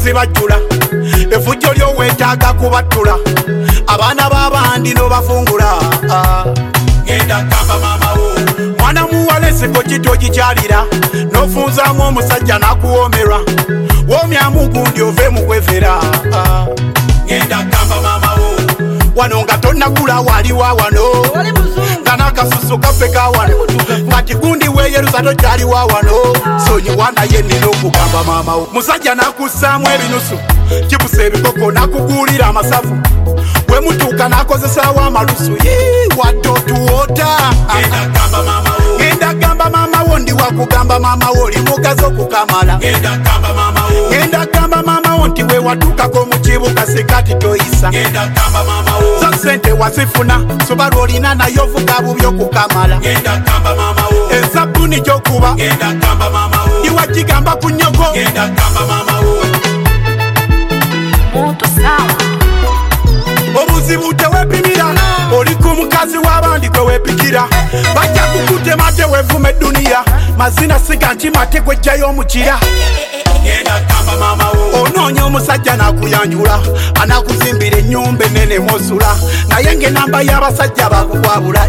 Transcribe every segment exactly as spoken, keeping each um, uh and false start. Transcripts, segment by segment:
zibajjula effujjo lyo weetaaga kubattula abaana b'abandi n'obafungula genda gamba maama wo mwana muwala enseko kitogikyalira n'ofunzaamu omusajja n'akuwoomerwa woomyamu gundi ove mu kwefera genda gamba maama wo wano nga tonnakula waliwa wano nga n'akasusu kaffe ka wano kati gundi weeyeruza tokyaliwa wano sonyiwa naye nnina okugamba maama wo musajja n'akussaamu ebinusu kibusa ebikoko n'akuguulira amasavu we mutuuka n'akozesaawo amalusu wadde otuwoota genda gamba maama wo ndi wakugamba maama wo oli mugazi okukamala genda gamba maama wo nti we watuukako mu kibuga sekati toyisa zo sente wazifuna soba lw'olina naye ovuga bubi okukamala esabuni gy'okuba iwagigamba ku nnyoko obuzibu tewepimira oli ku mukazi w'abandi gwe weepikira bajja kukutema tewevuma edduniya mazina siga nkimate gwejjayo omukira onoonya omusajja n'akuyanjula anakuzimbira ennyumba ennene mosula naye ng'enamba y'abasajja bakukwabula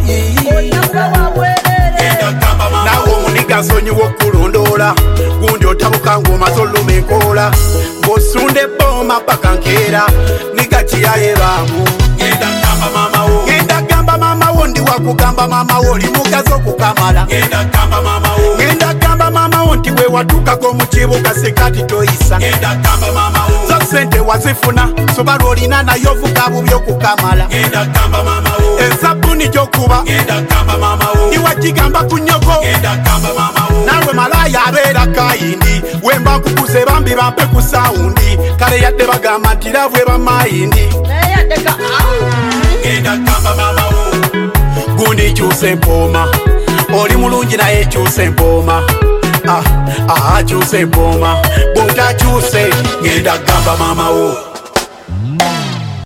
nawe omuniga nsonyiwa okulondoola gundi otabuka ng'omaze oluma enkoola ng'osunda ebbooma paka nkeera niga kiyayebaamu genda gamba maama wo ndi wakugamba maama wo oli mugazi okukamala genda gamba maama wo nti we watuukako mu kibuga sekati toyisa zo sente wazifuna soba lw'olina naye ovuga bubi okukamala esabuni gy'okuba iwagigamba ku nnyoko nawe malaaya abeera kayindi wemba nkukuze bambi bampe ku saawundi kale yadde bagamba nti lavwe bamayindi gundi kyusa empooma oli mulungi naye kyusa empooma ah, ah, kyusa empooma bw'otakyuse genda gamba maama wo